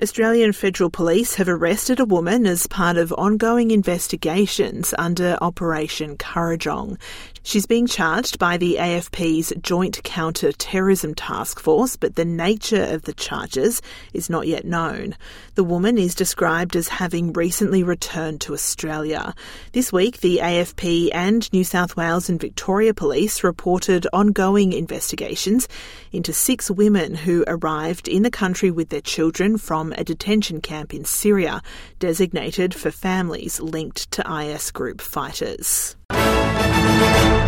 Australian Federal Police have arrested a woman as part of ongoing investigations under Operation Kurrajong. She's being charged by the AFP's Joint Counter-Terrorism Task Force, but the nature of the charges is not yet known. The woman is described as having recently returned to Australia. This week, the AFP and New South Wales and Victoria Police reported ongoing investigations into 6 women who arrived in the country with their children from a detention camp in Syria, designated for families linked to IS group fighters.